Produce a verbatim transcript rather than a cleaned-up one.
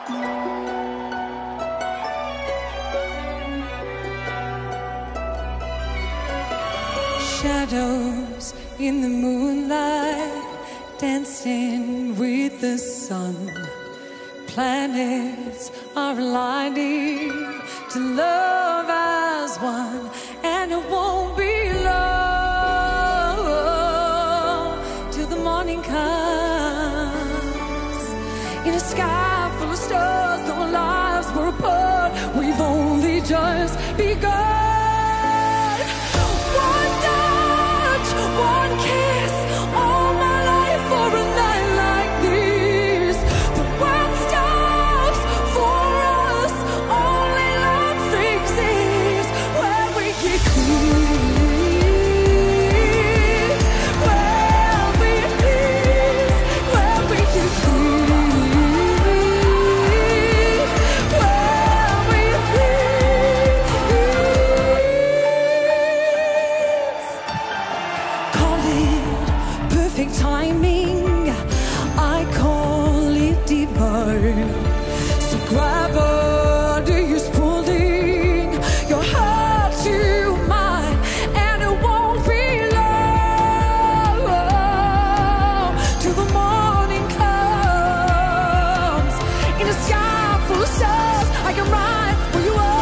Shadows in the moonlight, dancing with the sun. Planets are aligning to love as one, and it won't be long till the morning comes. In a sky full of stars, though our lives were apart, we've only just begun. One kiss, all my life for a night like this. The world stops for us, only love exists. Where we get clean, where we please, where we get clean, where we please. Perfect timing, I call it divine. So gravity is pulling your heart to mine, and it won't be long till the morning comes. In a sky full of stars, I can ride where you are.